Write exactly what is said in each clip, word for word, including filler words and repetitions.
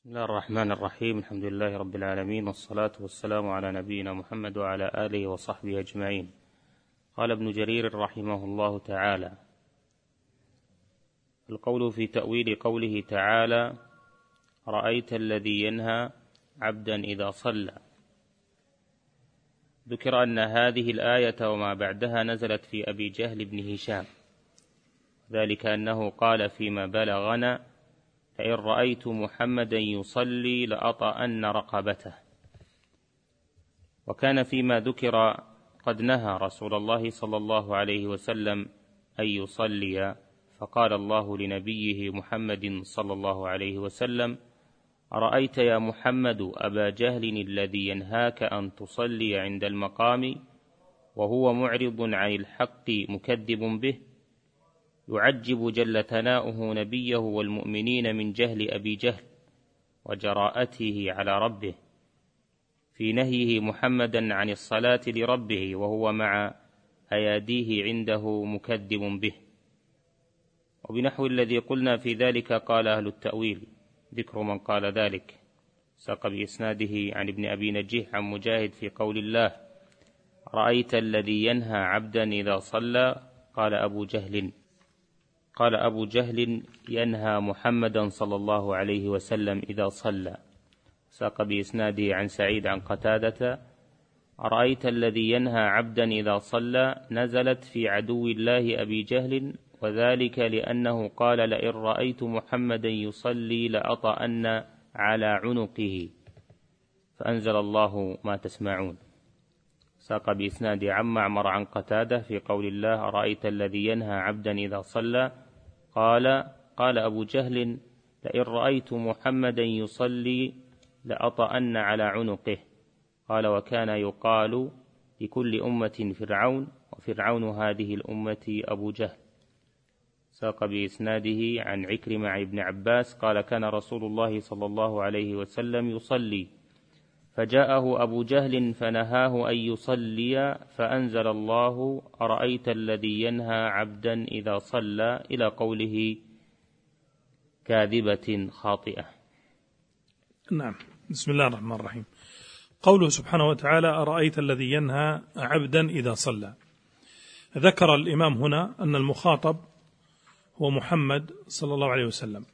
بسم الله الرحمن الرحيم. الحمد لله رب العالمين، والصلاة والسلام على نبينا محمد وعلى آله وصحبه أجمعين. قال ابن جرير رحمه الله تعالى: القول في تأويل قوله تعالى: رأيت الذي ينهى عبدا إذا صلى. ذكر أن هذه الآية وما بعدها نزلت في أبي جهل بن هشام، ذلك أنه قال فيما بلغنا: فإن رأيت محمدا يصلي لأطأن رقبته. وكان فيما ذكر قد نهى رسول الله صلى الله عليه وسلم أن يصلي، فقال الله لنبيه محمد صلى الله عليه وسلم: أرأيت يا محمد أبا جهل الذي ينهاك أن تصلي عند المقام وهو معرض عن الحق مكذب به، يعجب جل ثناؤه نبيه والمؤمنين من جهل أبي جهل وجراءته على ربه في نهيه محمدا عن الصلاة لربه وهو مع أياديه عنده مكذب به. وبنحو الذي قلنا في ذلك قال أهل التأويل. ذكر من قال ذلك ساق بإسناده عن ابن أبي نجيح عن مجاهد في قول الله: رأيت الذي ينهى عبدا إذا صلى. قال أبو جهل قال أبو جهل ينهى محمدا صلى الله عليه وسلم إذا صلى. ساق بإسناده عن سعيد عن قتادة: أرأيت الذي ينهى عبدا إذا صلى نزلت في عدو الله أبي جهل، وذلك لأنه قال: لئن رأيت محمدا يصلي لأطأن على عنقه، فأنزل الله ما تسمعون. ساق بإسناد عن معمر عن قتادة في قول الله: أرأيت الذي ينهى عبدا إذا صلى. قال قال أبو جهل: لئن رأيت محمدا يصلي لأطأن على عنقه. قال: وكان يقال لكل أمة فرعون، وفرعون هذه الأمة أبو جهل. ساق بإسناده عن عكرمة عن ابن عباس قال: كان رسول الله صلى الله عليه وسلم يصلي، فجاءه أبو جهل فنهاه أن يصلي، فأنزل الله: أرأيت الذي ينهى عبدا إذا صلى، إلى قوله: كاذبة خاطئة. نعم. بسم الله الرحمن الرحيم. قوله سبحانه وتعالى: أرأيت الذي ينهى عبدا إذا صلى. ذكر الإمام هنا أن المخاطب هو محمد صلى الله عليه وسلم،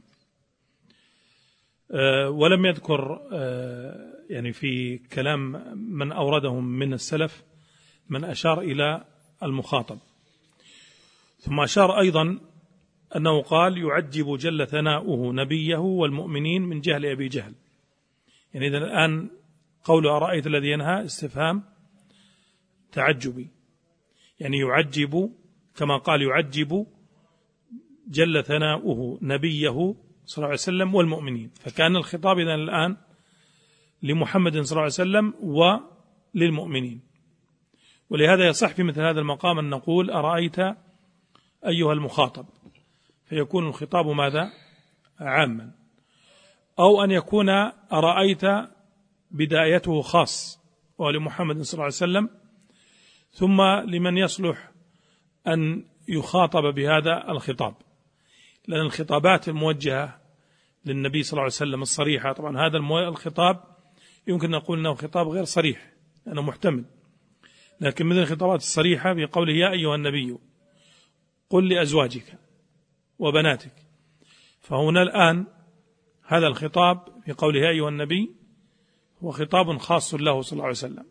أه ولم يذكر أه يعني في كلام من أوردهم من السلف من أشار إلى المخاطب. ثم أشار أيضا أنه قال: يعجب جل ثناؤه نبيه والمؤمنين من جهل أبي جهل. يعني إذا الآن قول أرأيت الذي ينهى استفهام تعجبي، يعني يعجب كما قال يعجب جل ثناؤه نبيه صلى الله عليه وسلم والمؤمنين، فكان الخطاب إذن الآن لمحمد صلى الله عليه وسلم وللمؤمنين. ولهذا يصح في مثل هذا المقام أن نقول: أرأيت أيها المخاطب، فيكون الخطاب ماذا؟ عاما. أو أن يكون أرأيت بدايته خاص ولمحمد صلى الله عليه وسلم، ثم لمن يصلح أن يخاطب بهذا الخطاب، لأن الخطابات الموجهة للنبي صلى الله عليه وسلم الصريحة، طبعا هذا الخطاب يمكن نقول أنه خطاب غير صريح لأنه محتمل، لكن مثل الخطابات الصريحة في قوله: يا أيها النبي قل لأزواجك وبناتك. فهنا الآن هذا الخطاب في قوله يا أيها النبي هو خطاب خاص له صلى الله عليه وسلم،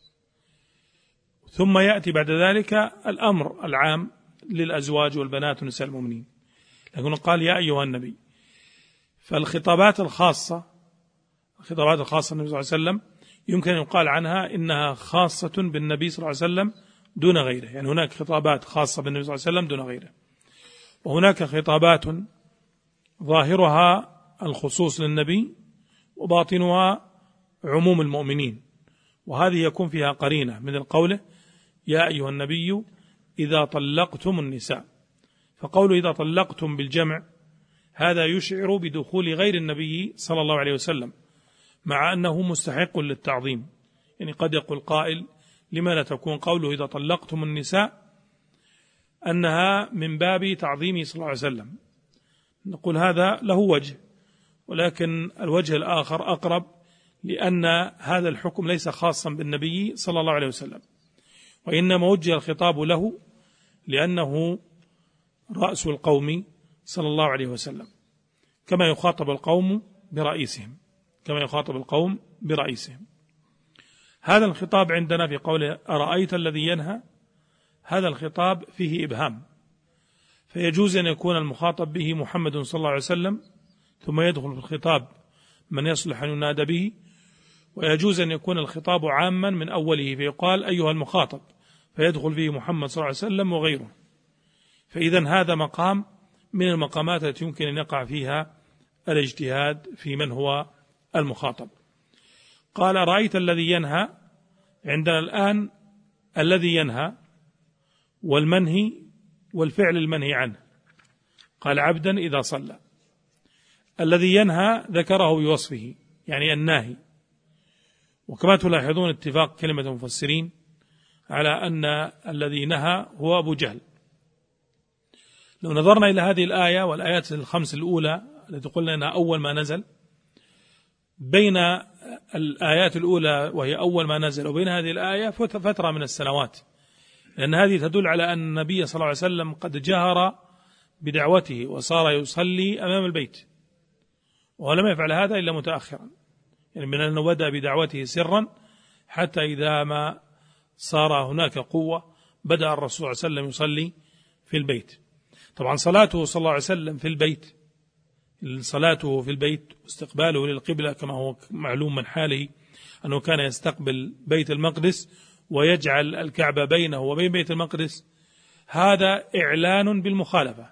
ثم يأتي بعد ذلك الأمر العام للأزواج والبنات ونساء المؤمنين، لكن قال يا أيها النبي. فالخطابات الخاصة الخطابات الخاصة النبي صلى الله عليه وسلم يمكن أن يقال عنها إنها خاصة بالنبي صلى الله عليه وسلم دون غيره، يعني هناك خطابات خاصة بالنبي صلى الله عليه وسلم دون غيره، وهناك خطابات ظاهرها الخصوص للنبي وباطنها عموم المؤمنين، وهذه يكون فيها قرينة من القول يا أيها النبي إذا طلقتم النساء. فقول إذا طلقتم بالجمع هذا يشعر بدخول غير النبي صلى الله عليه وسلم، مع أنه مستحق للتعظيم. يعني قد يقول قائل: لما لا تكون قوله إذا طلقتم النساء أنها من باب تعظيمه صلى الله عليه وسلم؟ نقول هذا له وجه، ولكن الوجه الآخر أقرب، لأن هذا الحكم ليس خاصا بالنبي صلى الله عليه وسلم، وإنما وجه الخطاب له لأنه رأس القوم صلى الله عليه وسلم، كما يخاطب القوم برئيسهم كما يخاطب القوم برئيسهم. هذا الخطاب عندنا في قوله أرأيت الذي ينهى، هذا الخطاب فيه إبهام، فيجوز أن يكون المخاطب به محمد صلى الله عليه وسلم ثم يدخل في الخطاب من يصلح أن ينادى به، ويجوز أن يكون الخطاب عاما من أوله فيقال أيها المخاطب فيدخل فيه محمد صلى الله عليه وسلم وغيره. فإذا هذا مقام من المقامات التي يمكن أن يقع فيها الاجتهاد في من هو المخاطب. قال رأيت الذي ينهى، عندنا الآن الذي ينهى والمنهي والفعل المنهي عنه. قال عبدا إذا صلى، الذي ينهى ذكره بوصفه يعني الناهي، وكما تلاحظون اتفاق كلمة المفسرين على أن الذي نهى هو أبو جهل. لو نظرنا إلى هذه الآية والآيات الخمس الأولى التي قلنا أنها أول ما نزل، بين الآيات الأولى وهي أول ما نزل وبين هذه الآية فترة من السنوات، لأن هذه تدل على أن النبي صلى الله عليه وسلم قد جهر بدعوته وصار يصلي أمام البيت، ولم يفعل هذا إلا متأخرا، يعني من أنه بدأ بدعوته سرا حتى إذا ما صار هناك قوة بدأ الرسول صلى الله عليه وسلم يصلي في البيت. طبعا صلاته صلى الله عليه وسلم في البيت، صلاته في البيت واستقباله للقبلة كما هو معلوم من حاله أنه كان يستقبل بيت المقدس ويجعل الكعبة بينه وبين بيت المقدس، هذا إعلان بالمخالفة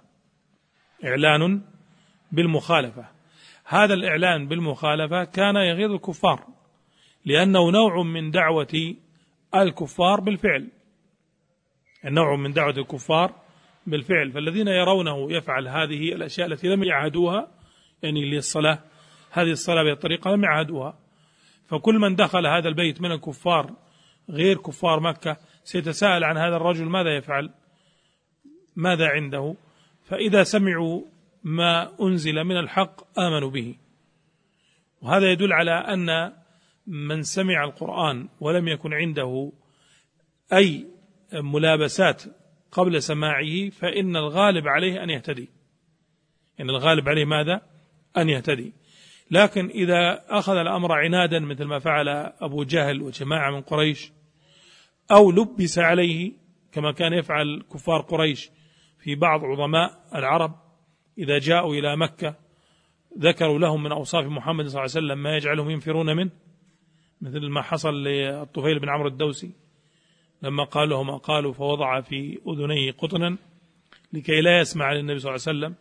إعلان بالمخالفة هذا الإعلان بالمخالفة كان يغيظ الكفار، لأنه نوع من دعوة الكفار بالفعل النوع من دعوة الكفار بالفعل فالذين يرونه يفعل هذه الأشياء التي لم يعهدوها، يعني للصلاة هذه الصلاة بالطريقة لم يعهدوها، فكل من دخل هذا البيت من الكفار غير كفار مكة سيتساءل عن هذا الرجل ماذا يفعل، ماذا عنده، فإذا سمعوا ما أنزل من الحق آمنوا به. وهذا يدل على أن من سمع القرآن ولم يكن عنده أي ملابسات قبل سماعه فإن الغالب عليه أن يهتدي إن الغالب عليه ماذا؟ أن يهتدي. لكن إذا أخذ الأمر عنادا مثل ما فعل أبو جهل وجماعة من قريش، أو لبس عليه كما كان يفعل كفار قريش في بعض عظماء العرب إذا جاءوا إلى مكة ذكروا لهم من أوصاف محمد صلى الله عليه وسلم ما يجعلهم ينفرون منه، مثل ما حصل للطفيل بن عمرو الدوسي لما قال له ما قالوا فوضع في أذنيه قطنا لكي لا يسمع للنبي صلى الله عليه وسلم،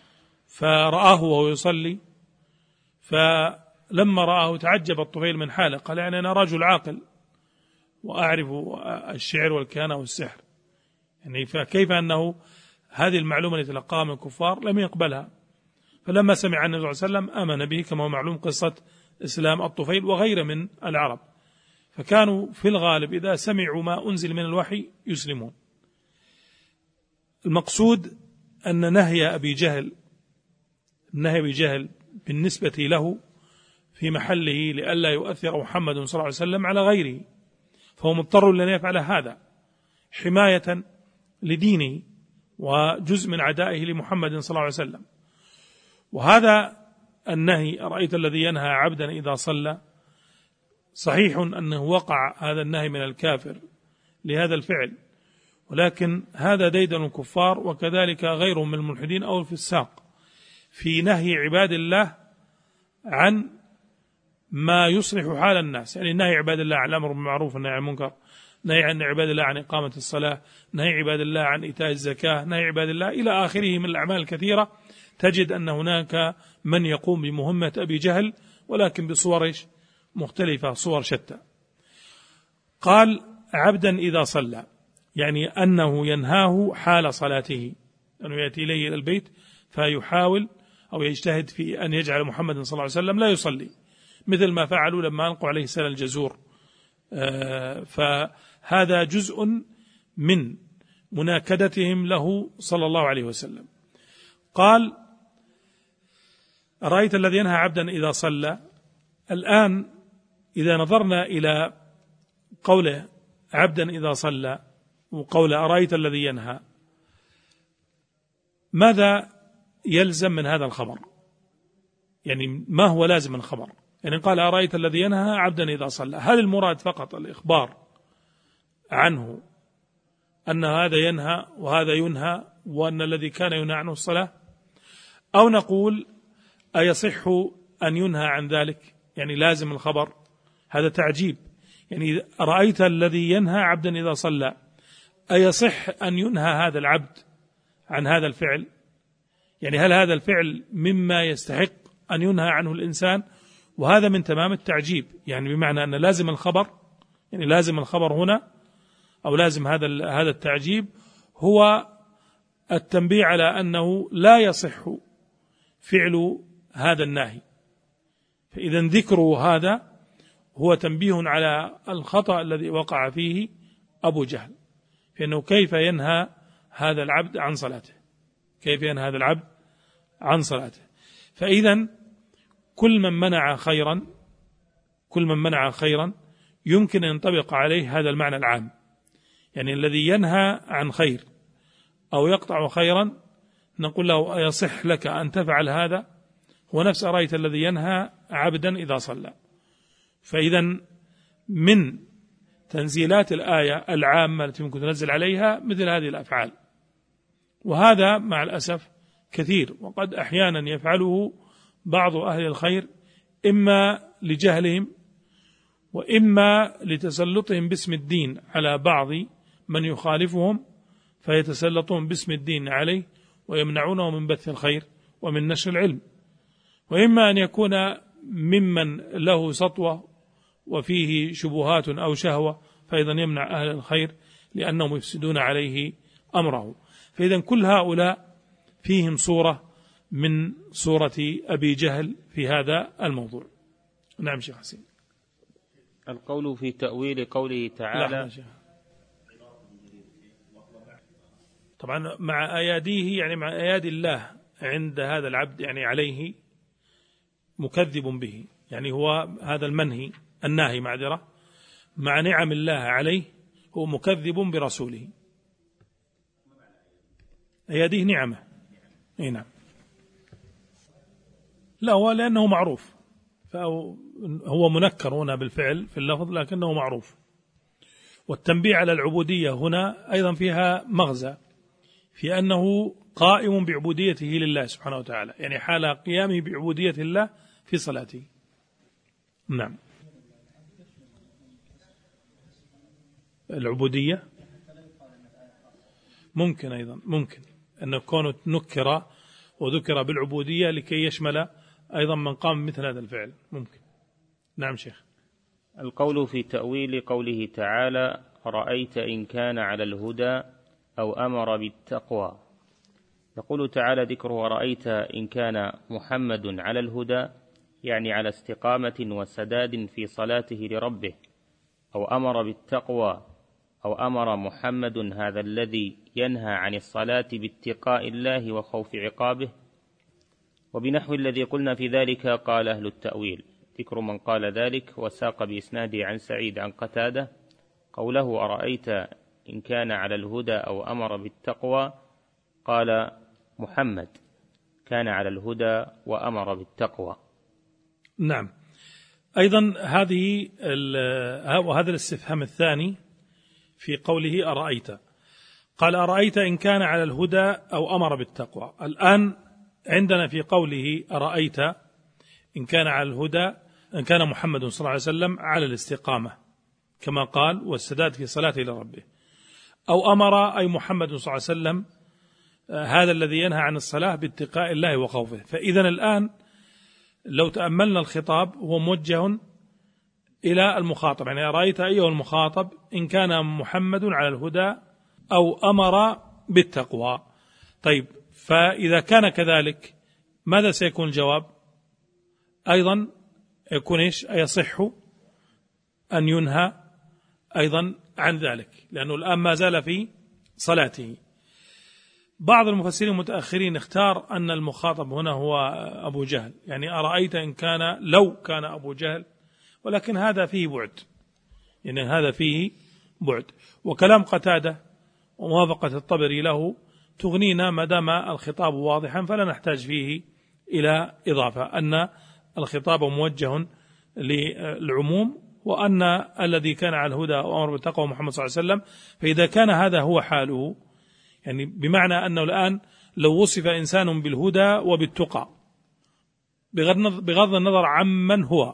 فرآه وهو يصلي، فلما رآه تعجب الطفيل من حاله، قال يعني أنا رجل عاقل وأعرف الشعر والكهانة والسحر، يعني فكيف أنه هذه المعلومة التي تلقاها من الكفار لم يقبلها. فلما سمع النبي صلى الله عليه وسلم آمن به، كما هو معلوم قصة إسلام الطفيل وغيره من العرب، فكانوا في الغالب إذا سمعوا ما أنزل من الوحي يسلمون. المقصود أن نهي أبي جهل نهي أبي جهل بالنسبة له في محله لئلا يؤثر محمد صلى الله عليه وسلم على غيره، فهو مضطر لأن يفعل هذا حماية لدينه وجزء من عدائه لمحمد صلى الله عليه وسلم. وهذا النهي أرأيت الذي ينهى عبدا إذا صلى، صحيح أنه وقع هذا النهي من الكافر لهذا الفعل، ولكن هذا ديدن الكفار وكذلك غيرهم من الملحدين أو الفساق في نهي عباد الله عن ما يصلح حال الناس، يعني نهي عباد الله عن الأمر بالمعروف والنهي عن المنكر، نهي عن عباد الله عن إقامة الصلاة، نهي عباد الله عن إيتاء الزكاة، نهي عباد الله إلى آخره من الأعمال الكثيرة. تجد أن هناك من يقوم بمهمة أبي جهل ولكن بصور مختلفة، صور شتى. قال عبدا إذا صلى، يعني أنه ينهاه حال صلاته، أنه يأتي إليه إلى البيت فيحاول أو يجتهد في أن يجعل محمد صلى الله عليه وسلم لا يصلي، مثل ما فعلوا لما ألقوا عليه سل الجزور. فهذا جزء من مناكدتهم له صلى الله عليه وسلم. قال أرأيت الذي ينهى عبدا إذا صلى. الآن إذا نظرنا إلى قوله عبدا إذا صلى وقول أرأيت الذي ينهى، ماذا يلزم من هذا الخبر؟ يعني ما هو لازم من الخبر؟ يعني قال أرأيت الذي ينهى عبدا إذا صلى، هل المراد فقط الإخبار عنه أن هذا ينهى وهذا ينهى وأن الذي كان ينهى عنه الصلاة، أو نقول أيصح أن ينهى عن ذلك؟ يعني لازم الخبر، هذا تعجيب. يعني رأيت الذي ينهى عبدا إذا صلى، أيصح أن ينهى هذا العبد عن هذا الفعل؟ يعني هل هذا الفعل مما يستحق أن ينهى عنه الإنسان؟ وهذا من تمام التعجيب، يعني بمعنى أن لازم الخبر، يعني لازم الخبر هنا أو لازم هذا هذا التعجيب هو التنبيه على أنه لا يصح فعل هذا الناهي. فإذا ذكره هذا هو تنبيه على الخطأ الذي وقع فيه أبو جهل، فإنه كيف ينهى هذا العبد عن صلاته، كيف ينهى هذا العبد عن صلاته. فإذا كل من منع خيرا كل من منع خيرا يمكن أن ينطبق عليه هذا المعنى العام، يعني الذي ينهى عن خير أو يقطع خيرا نقول له أيصح لك أن تفعل هذا؟ هو نفس أرأيت الذي ينهى عبدا إذا صلى. فإذا من تنزيلات الآية العامة التي ممكن تنزل عليها مثل هذه الأفعال، وهذا مع الأسف كثير، وقد أحيانا يفعله بعض أهل الخير إما لجهلهم وإما لتسلطهم باسم الدين على بعض من يخالفهم، فيتسلطون باسم الدين عليه ويمنعونه من بث الخير ومن نشر العلم، وإما أن يكون ممن له سطوة وفيه شبهات أو شهوة فأيضا يمنع أهل الخير لأنهم يفسدون عليه أمره. فإذا كل هؤلاء فيهم صورة من صورة أبي جهل في هذا الموضوع. نعم شيخ حسين. القول في تأويل قوله تعالى طبعا مع أياديه، يعني مع أيادي الله عند هذا العبد، يعني عليه مكذب به، يعني هو هذا المنهي الناهي معذرة مع نعم الله عليه هو مكذب برسوله. أياديه نعمة، أي نعم. لا هو لأنه معروف، فهو منكر هنا بالفعل في اللفظ لكنه معروف. والتنبيه على العبودية هنا أيضا فيها مغزى في أنه قائم بعبوديته لله سبحانه وتعالى، يعني حال قيامه بعبودية الله في صلاته. نعم. العبودية ممكن أيضا، ممكن أن كونه نكر وذكر بالعبودية لكي يشمل أيضا من قام مثل هذا الفعل، ممكن. نعم شيخ. القول في تأويل قوله تعالى رأيت إن كان على الهدى أو أمر بالتقوى. يقول تعالى ذكره رأيت إن كان محمد على الهدى، يعني على استقامة وسداد في صلاته لربه، أو أمر بالتقوى، أو أمر محمد هذا الذي ينهى عن الصلاة باتقاء الله وخوف عقابه. وبنحو الذي قلنا في ذلك قال أهل التأويل. ذكر من قال ذلك وساق بإسناده عن سعيد عن قتادة قوله أرأيت إن كان على الهدى أو أمر بالتقوى، قال محمد كان على الهدى وأمر بالتقوى. نعم. أيضا هذه وهذا الاستفهام الثاني في قوله أرأيت، قال أرأيت إن كان على الهدى أو أمر بالتقوى. الآن عندنا في قوله أرأيت إن كان على الهدى، إن كان محمد صلى الله عليه وسلم على الاستقامة كما قال والسداد في صلاته لربه، أو أمر أي محمد صلى الله عليه وسلم هذا الذي ينهى عن الصلاة باتقاء الله وخوفه. فإذا الآن لو تأملنا الخطاب هو موجه إلى المخاطب، يعني أرأيت أيها المخاطب إن كان محمد على الهدى أو أمر بالتقوى. طيب فإذا كان كذلك ماذا سيكون الجواب؟ أيضا يكون إيش؟ أيصح أن ينهى أيضا عن ذلك، لأنه الآن ما زال في صلاته. بعض المفسرين المتأخرين اختار أن المخاطب هنا هو أبو جهل، يعني أرأيت إن كان لو كان أبو جهل، ولكن هذا فيه بعد، يعني هذا فيه بعد. وكلام قتادة وموافقة الطبري له تغنينا ما دام الخطاب واضحا، فلا نحتاج فيه إلى إضافة، أن الخطاب موجه للعموم، وأن الذي كان على الهدى وأمر بالتقوى محمد صلى الله عليه وسلم. فإذا كان هذا هو حاله، يعني بمعنى أنه الآن لو وصف إنسان بالهدى وبالتقى بغض النظر عمن هو،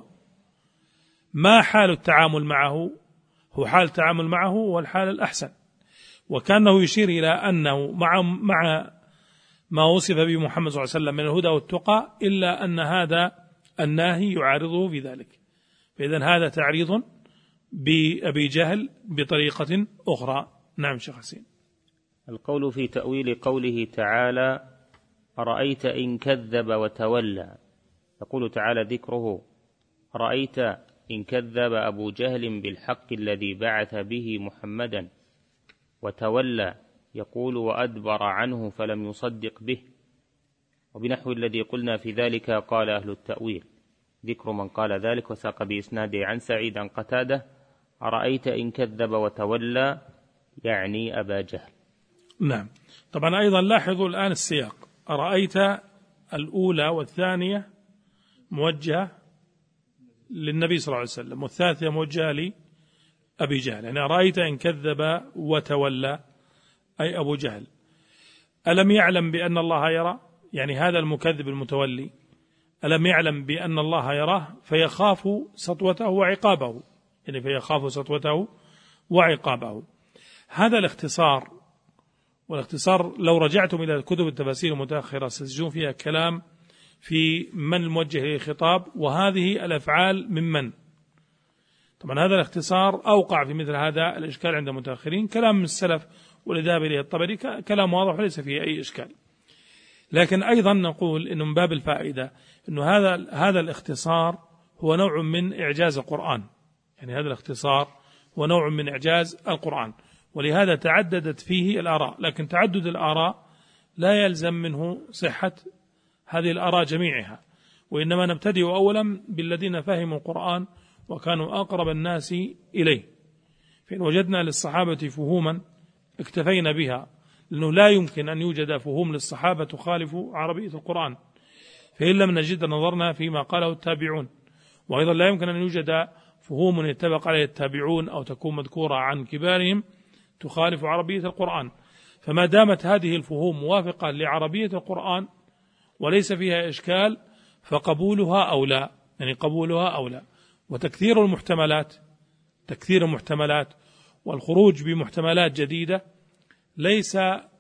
ما حال التعامل معه؟ هو حال التعامل معه هو الحال الأحسن، وكانه يشير إلى أنه مع مع ما وصف به محمد صلى الله عليه وسلم من الهدى والتقى، إلا أن هذا الناهي يعارضه في ذلك. فإذن هذا تعريض بأبي جهل بطريقة أخرى. نعم شيخ حسين. القول في تأويل قوله تعالى أرأيت إن كذب وتولى، يقول تعالى ذكره أرأيت إن كذب أبو جهل بالحق الذي بعث به محمدا وتولى، يقول وأدبر عنه فلم يصدق به. وبنحو الذي قلنا في ذلك قال أهل التأويل، ذكر من قال ذلك وساق بإسناده عن سعيد عن قتادة أرأيت إن كذب وتولى يعني أبا جهل. نعم. طبعا أيضا لاحظوا الآن السياق، أرأيت الأولى والثانية موجهة للنبي صلى الله عليه وسلم، والثالثة موجهة لأبي جهل. يعني أرأيت إن كذب وتولى أي أبو جهل، ألم يعلم بأن الله يرى؟ يعني هذا المكذب المتولي ألم يعلم بأن الله يراه فيخاف سطوته وعقابه، يعني فيخاف سطوته وعقابه. هذا الاختصار، والاختصار لو رجعتم إلى كتب التفاسير المتأخرة ستجدون فيها كلام في من الموجه للخطاب وهذه الأفعال من من. طبعا هذا الاختصار أوقع في مثل هذا الإشكال عند المتأخرين، كلام من السلف والذهاب إليه الطبري كلام واضح وليس فيه أي إشكال. لكن أيضا نقول إنه من باب الفائدة إنه هذا هذا الاختصار هو نوع من إعجاز القرآن، يعني هذا الاختصار هو نوع من إعجاز القرآن، ولهذا تعددت فيه الآراء. لكن تعدد الآراء لا يلزم منه صحة هذه الآراء جميعها، وإنما نبتدئ أولا بالذين فهموا القرآن وكانوا أقرب الناس إليه. فإن وجدنا للصحابة فهوما اكتفينا بها، لأنه لا يمكن أن يوجد فهوم للصحابة تخالف عربية القرآن، فإن لم نجد نظرنا فيما قاله التابعون. وأيضا لا يمكن أن يوجد فهوم يتبق عليه التابعون أو تكون مذكورة عن كبارهم تخالف عربية القرآن. فما دامت هذه الفهوم موافقة لعربية القرآن وليس فيها إشكال فقبولها أولى، يعني قبولها أولى. وتكثير المحتملات تكثير المحتملات والخروج بمحتملات جديدة ليس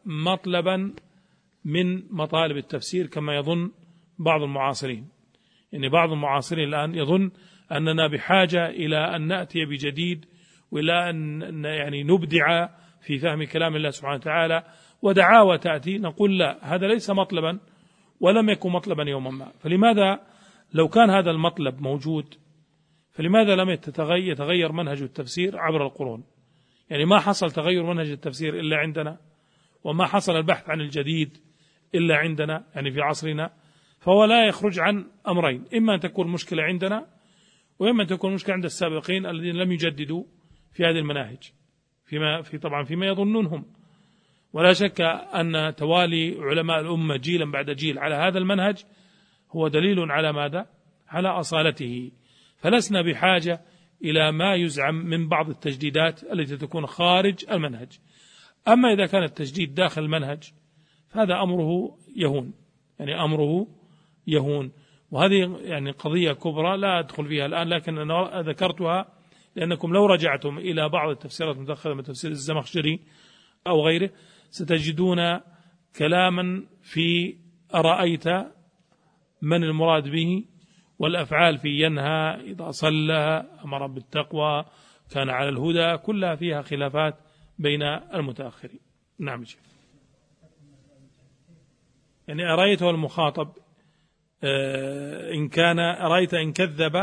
مطلبا من مطالب التفسير كما يظن بعض المعاصرين. يعني بعض المعاصرين الآن يظن أننا بحاجة إلى أن نأتي بجديد وإلى أن يعني نبدع في فهم كلام الله سبحانه وتعالى ودعاوى تأتي. نقول لا، هذا ليس مطلبا ولم يكن مطلبا يوما ما. فلماذا لو كان هذا المطلب موجود فلماذا لم يتغير منهج التفسير عبر القرون؟ يعني ما حصل تغير منهج التفسير إلا عندنا، وما حصل البحث عن الجديد إلا عندنا، يعني في عصرنا. فهو لا يخرج عن أمرين، إما أن تكون مشكلة عندنا وإما أن تكون مشكلة عند السابقين الذين لم يجددوا في هذه المناهج فيما في طبعا فيما يظنونهم. ولا شك أن توالي علماء الأمة جيلا بعد جيل على هذا المنهج هو دليل على ماذا؟ على أصالته. فلسنا بحاجة إلى ما يزعم من بعض التجديدات التي تكون خارج المنهج. أما إذا كان التجديد داخل المنهج فهذا أمره يهون، يعني أمره يهون. وهذه يعني قضية كبرى لا أدخل فيها الآن، لكن أنا ذكرتها لأنكم لو رجعتم إلى بعض التفسيرات المتأخرة من تفسير الزمخشري أو غيره ستجدون كلاما في أرأيت من المراد به، والأفعال في ينهى إذا صلى أمر بالتقوى كان على الهدى، كلها فيها خلافات بين المتأخرين. نعم شيخ. يعني أرأيته المخاطب إن كان أرأيت إن كذب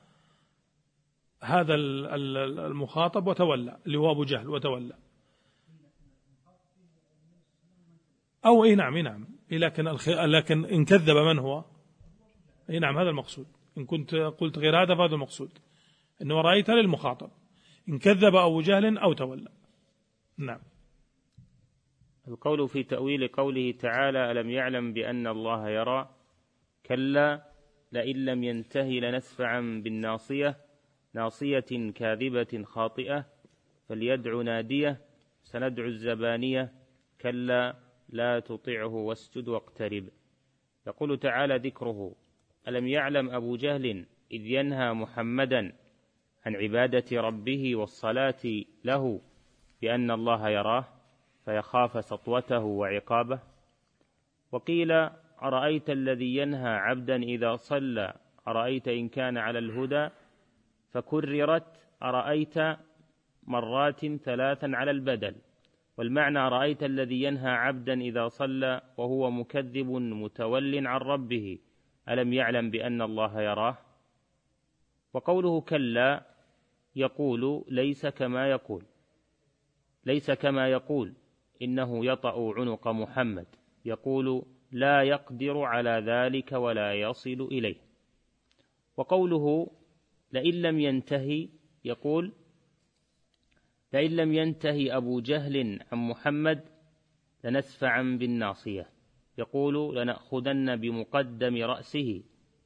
هذا المخاطب وتولى اللي هو أبو جهل وتولى. أو أي نعم، أي نعم، لكن الخ... لكن إن كذب من هو؟ أي نعم، هذا المقصود. إن كنت قلت غير هذا فهذا المقصود، إنه رأيت للمخاطب، إن كذب أبو جهل أو تولى. نعم. القول في تأويل قوله تعالى: ألم يعلم بأن الله يرى، كلا لئن لم ينتهي لنسفعا بالناصية، ناصية كاذبة خاطئة، فليدع نادية، سندع الزبانية، كلا لا تطعه واسجد واقترب. يقول تعالى ذكره: ألم يعلم أبو جهل إذ ينهى محمدا عن عبادة ربه والصلاة له بأن الله يراه فيخاف سطوته وعقابه. وقيل: أرأيت الذي ينهى عبدا إذا صلى، أرأيت إن كان على الهدى، فكررت أرأيت مرات ثلاثا على البدل، والمعنى: رأيت الذي ينهى عبدا إذا صلى وهو مكذب متول عن ربه، ألم يعلم بأن الله يراه. وقوله كلا يقول ليس كما يقول ليس كما يقول إنه يطأ عنق محمد، يقول لا يقدر على ذلك ولا يصل إليه. وقوله لئن لم ينتهي يقول لئن لم ينتهي أبو جهل عن محمد لنسفعا بالناصية، يقول لنأخذن بمقدم رأسه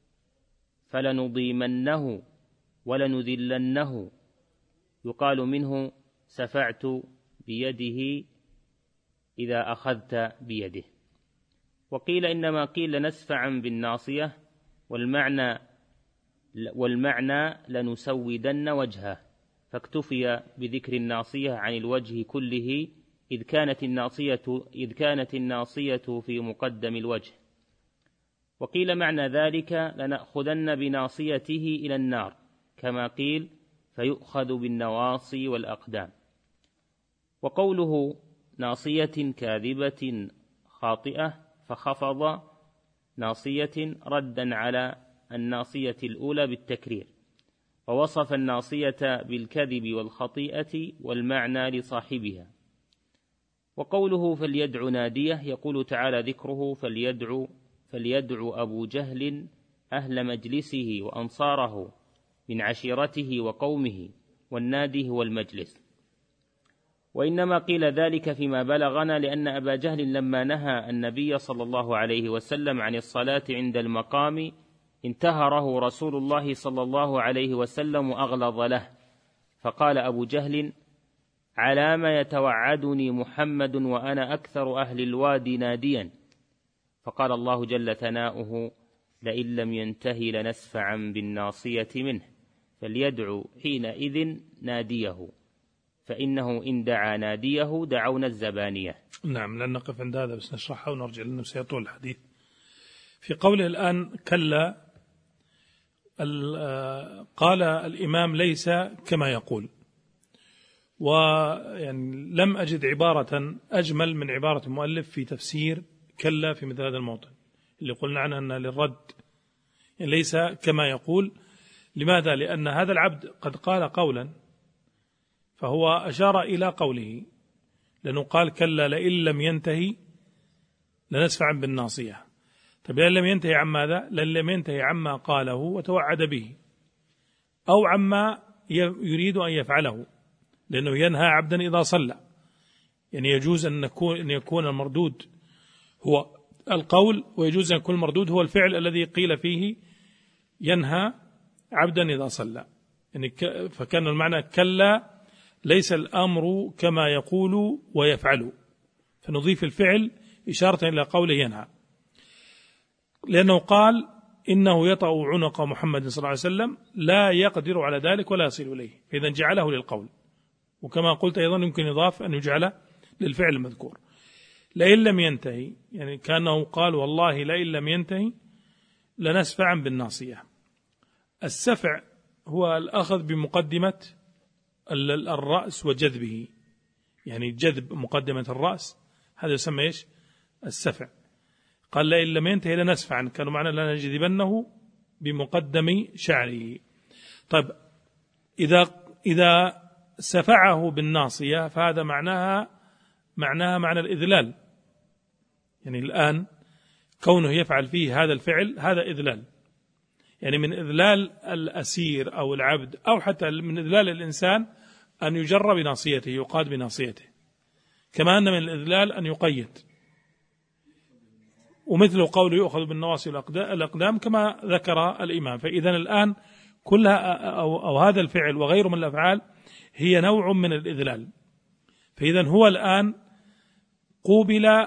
فلنضيمنه ولنذلنه، يقال منه سفعت بيده إذا أخذت بيده. وقيل إنما قيل لنسفعا بالناصية، والمعنى والمعنى لنسودن وجهه، فاكتفي بذكر الناصية عن الوجه كله، إذ كانت الناصية إذ كانت الناصية في مقدم الوجه. وقيل معنى ذلك لنأخذن بناصيته إلى النار، كما قيل فيؤخذ بالنواصي والأقدام. وقوله ناصية كاذبة خاطئة فخفض ناصية ردا على الناصية الأولى بالتكرير، ووصف الناصية بالكذب والخطيئة والمعنى لصاحبها. وقوله فليدع نادية، يقول تعالى ذكره فليدع فليدع أبو جهل أهل مجلسه وأنصاره من عشيرته وقومه، والنادي هو المجلس. وإنما قيل ذلك فيما بلغنا لأن أبا جهل لما نهى النبي صلى الله عليه وسلم عن الصلاة عند المقام انتهره رسول الله صلى الله عليه وسلم وأغلظ له، فقال أبو جهل: على ما يتوعدني محمد وأنا أكثر أهل الوادي ناديا؟ فقال الله جل ثناؤه: لئن لم ينتهي لنسفعا بالناصية منه، فليدعو حينئذ ناديه، فإنه إن دعا ناديه دعونا الزبانية. نعم، لن نقف عند هذا بس نشرحها ونرجع لأنه سيطول الحديث. في قوله الآن كلا، قال الإمام ليس كما يقول، ويعني لم أجد عبارة أجمل من عبارة المؤلف في تفسير كلا في مثل هذا الموطن اللي قلنا عنه أن للرد، يعني ليس كما يقول. لماذا؟ لأن هذا العبد قد قال قولا، فهو أشار إلى قوله، لأنه قال كلا لئن لم ينتهي لنسفعا بالناصية. طيب لئن لم ينتهي عن ماذا؟ لئن لم ينتهي عما قاله وتوعد به، أو عما يريد أن يفعله، لأنه ينهى عبدا إذا صلى، يعني يجوز أن يكون, أن يكون المردود هو القول، ويجوز أن يكون المردود هو الفعل الذي قيل فيه ينهى عبدا إذا صلى. يعني فكان المعنى كلا ليس الأمر كما يقول ويفعل، فنضيف الفعل إشارة إلى قوله ينهى، لأنه قال إنه يطأ عنق محمد صلى الله عليه وسلم لا يقدر على ذلك ولا يصل إليه، فإذا جعله للقول. وكما قلت أيضا يمكن إضافة أن يجعل للفعل المذكور. لئن لم ينتهي يعني كأنه قال والله لئن لم ينتهي لنسفعا بالناصية. السفع هو الأخذ بمقدمة الرأس وجذبه، يعني جذب مقدمة الرأس، هذا يسمى إيش؟ السفع. قال لئن لم ينتهي لنسفعا، كانوا معنى لنجذبنه بمقدم شعره. طيب إذا إذا سفعه بالناصية فهذا معناها معناها معنى الإذلال، يعني الآن كونه يفعل فيه هذا الفعل هذا إذلال، يعني من إذلال الأسير أو العبد أو حتى من إذلال الإنسان أن يجر بناصيته يقاد بناصيته، كما أن من الإذلال أن يقيد، ومثل قوله يؤخذ بالنواصي الأقدام كما ذكر الإمام. فإذا الآن كلها أو, أو هذا الفعل وغيره من الأفعال هي نوع من الإذلال. فإذا هو الآن قوبل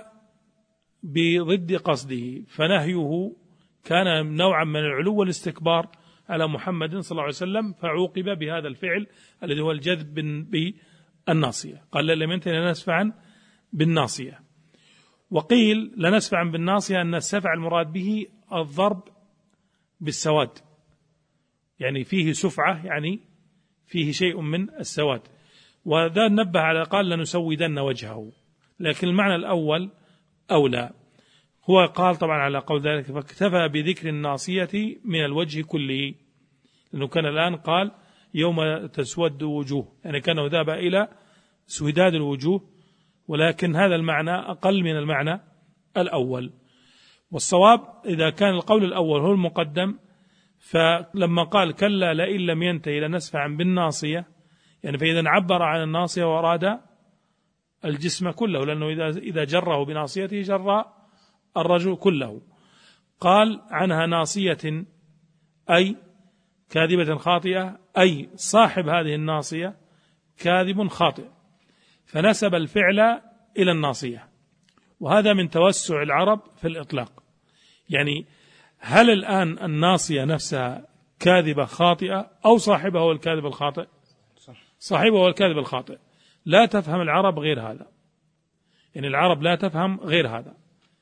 بضد قصده، فنهيه كان نوعا من العلو والاستكبار على محمد صلى الله عليه وسلم، فعوقب بهذا الفعل الذي هو الجذب بالناصية. قال لم ينتهي لنسفعا بالناصية. وقيل لنسفعا بالناصية أن السفع المراد به الضرب بالسواد، يعني فيه سفعة، يعني فيه شيء من السواد، وذا نبه على قال لنسودن وجهه، لكن المعنى الأول أولى. هو قال طبعا على قول ذلك فاكتفى بذكر الناصية من الوجه كله، لأنه كان الآن قال يوم تسود وجوه، يعني كان ذهب إلى سوداد الوجوه، ولكن هذا المعنى أقل من المعنى الأول. والصواب إذا كان القول الأول هو المقدم، فلما قال كلا لئن لم ينتهي لنسفعا بالناصية، يعني فإذا عبر عن الناصية وأراد الجسم كله، لأنه إذا إذا جره بناصيته جر الرجل كله. قال عنها ناصية أي كاذبة خاطئة، أي صاحب هذه الناصية كاذب خاطئ، فنسب الفعل إلى الناصية، وهذا من توسع العرب في الإطلاق. يعني هل الآن الناصية نفسها كاذبة خاطئة أو صاحبها هو الكاذب الخاطئ؟ صاحبها هو الكاذب الخاطئ. لا تفهم العرب غير هذا، يعني العرب لا تفهم غير هذا.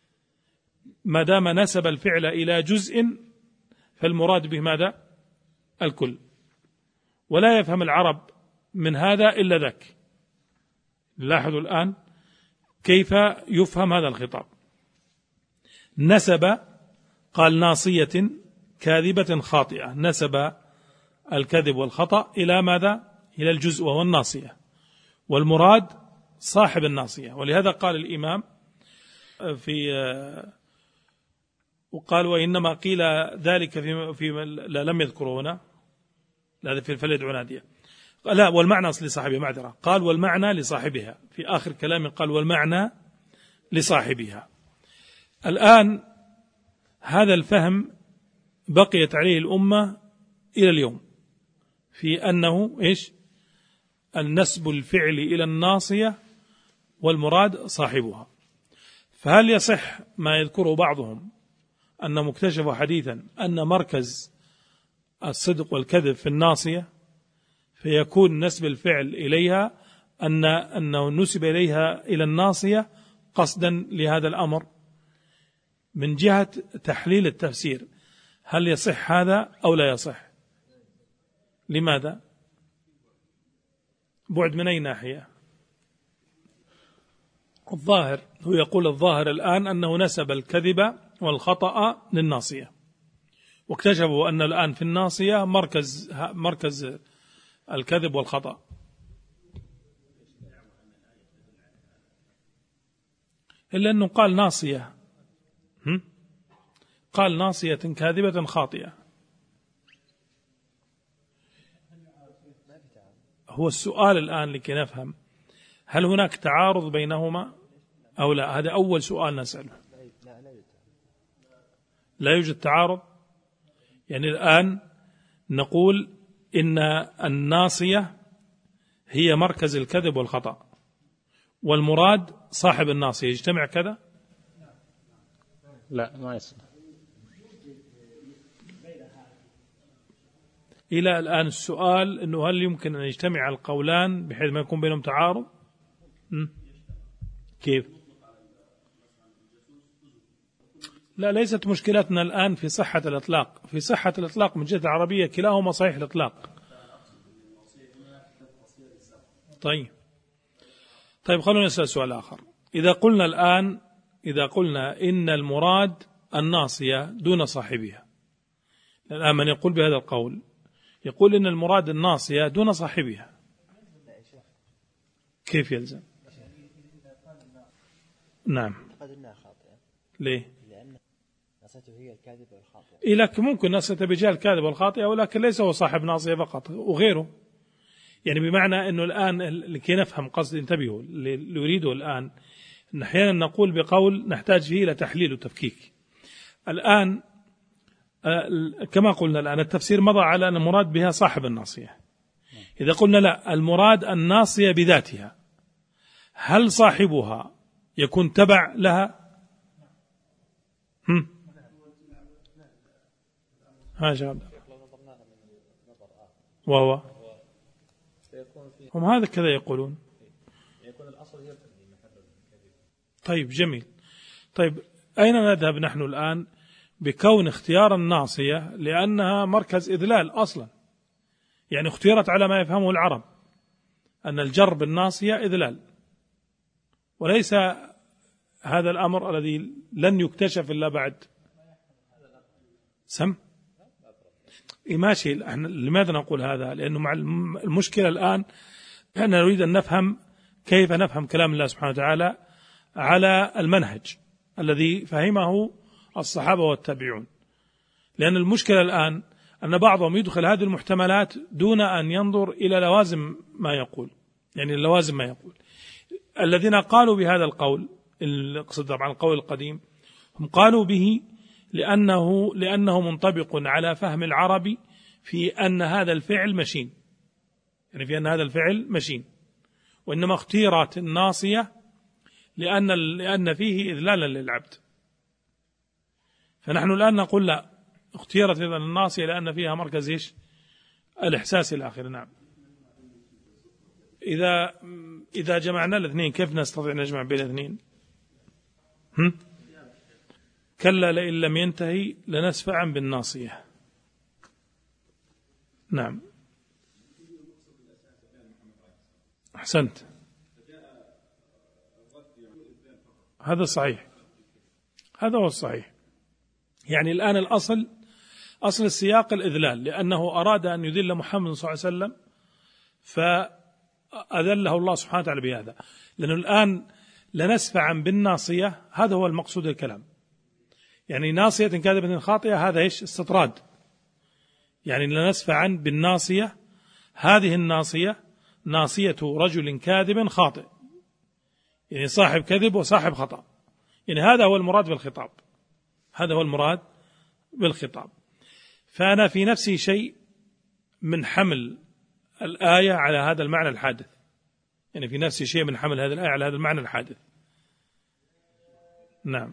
ما دام نسب الفعل إلى جزء فالمراد به ماذا؟ الكل. ولا يفهم العرب من هذا إلا ذاك. لاحظوا الآن كيف يفهم هذا الخطاب. نسب، قال ناصية كاذبة خاطئة، نسب الكذب والخطأ إلى ماذا؟ إلى الجزء وهو الناصية، والمراد صاحب الناصية. ولهذا قال الإمام في وقال وإنما قيل ذلك في في لا لم يذكره هنا، لا في فليدعو ناديا، لا والمعنى لصاحبها، معذرة، قال والمعنى لصاحبها في آخر كلامه، قال والمعنى لصاحبها. الآن هذا الفهم بقيت عليه الأمة إلى اليوم، في أنه إيش؟ النسب الفعل إلى الناصية والمراد صاحبها. فهل يصح ما يذكره بعضهم أنهم اكتشفوا حديثا أن مركز الصدق والكذب في الناصية، فيكون نسب الفعل إليها أن أنه نسب إليها إلى الناصية قصدا لهذا الأمر؟ من جهة تحليل التفسير هل يصح هذا أو لا يصح؟ لماذا؟ بعد من أي ناحية؟ الظاهر هو يقول الظاهر الآن أنه نسب الكذب والخطأ للناصية، واكتشفوا أن الآن في الناصية مركز مركز الكذب والخطأ. إلا أنه قال ناصية، قال ناصية كاذبة خاطئة. هو السؤال الآن لكي نفهم هل هناك تعارض بينهما أو لا؟ هذا أول سؤال نسأله. لا يوجد تعارض. يعني الآن نقول إن الناصية هي مركز الكذب والخطأ، والمراد صاحب الناصية، يجتمع كذا؟ لا ما يصلح. إلى الآن السؤال أنه هل يمكن أن يجتمع القولان بحيث ما يكون بينهم تعارض؟ م? كيف؟ لا، ليست مشكلتنا الآن في صحة الإطلاق. في صحة الإطلاق من جهة العربية كلاهما صحيح الإطلاق. طيب طيب خلونا نسأل سؤال آخر. إذا قلنا الآن إذا قلنا إن المراد الناصية دون صاحبها، الآن من يقول بهذا القول يقول إن المراد الناصية دون صاحبها، كيف يلزم؟ نعم ليه؟ لأن ناصيته هي الكاذب والخاطئ. إيه لكن ممكن ناصيته بجهة الكاذب والخاطئة، ولكن ليس هو صاحب ناصية فقط وغيره. يعني بمعنى أنه الآن لكي نفهم قصد، انتبهوا اللي يريده الآن، أن أحيانا نقول بقول نحتاج فيه إلى تحليل وتفكيك. الآن كما قلنا الآن التفسير مضى على أن المراد بها صاحب الناصية. إذا قلنا لا، المراد الناصية بذاتها، هل صاحبها يكون تبع لها؟ هم ها شباب، وهو هم هذا كذا يقولون. طيب جميل. طيب أين نذهب نحن الآن بكون اختيار الناصية لأنها مركز إذلال أصلا؟ يعني اختيرت على ما يفهمه العرب أن الجر بالناصية إذلال، وليس هذا الأمر الذي لن يكتشف إلا بعد سم إيه ماشي. احنا لماذا نقول هذا؟ لأنه مع المشكلة الآن احنا نريد أن نفهم كيف نفهم كلام الله سبحانه وتعالى على المنهج الذي فهمه الصحابة والتابعون. لأن المشكلة الآن أن بعضهم يدخل هذه المحتملات دون أن ينظر إلى لوازم ما يقول، يعني لوازم ما يقول. الذين قالوا بهذا القول، اقصد طبعا القول القديم، هم قالوا به لأنه لأنه منطبق على فهم العرب في أن هذا الفعل مشين، يعني في أن هذا الفعل مشين، وإنما اختيرت الناصية لأن لأن فيه إذلالا للعبد. فنحن الآن نقول لا، اختيرت إذن الناصية لأن فيها مركز إيش؟ الإحساس إلى آخره. نعم. إذا إذا جمعنا الاثنين كيف نستطيع نجمع بين الاثنين؟ هم؟ كلا لئن لم ينتهي لنسفعا بالناصية. نعم أحسنت، هذا صحيح، هذا هو الصحيح. يعني الآن الأصل أصل السياق الإذلال، لأنه أراد أن يذل محمد صلى الله عليه وسلم فأذله الله سبحانه وتعالى بهذا. لأنه الآن لنسفعا بالناصية، هذا هو المقصود الكلام. يعني ناصية كاذبة خاطئة، هذا إيش؟ استطراد. يعني لنسفعا بالناصية، هذه الناصية ناصية رجل كاذب خاطئ، يعني صاحب كذب وصاحب خطأ. يعني هذا هو المراد بالخطاب، هذا هو المراد بالخطاب. فأنا في نفسي شيء من حمل الآية على هذا المعنى الحادث، يعني في نفسي شيء من حمل هذه الآية على هذا المعنى الحادث. نعم.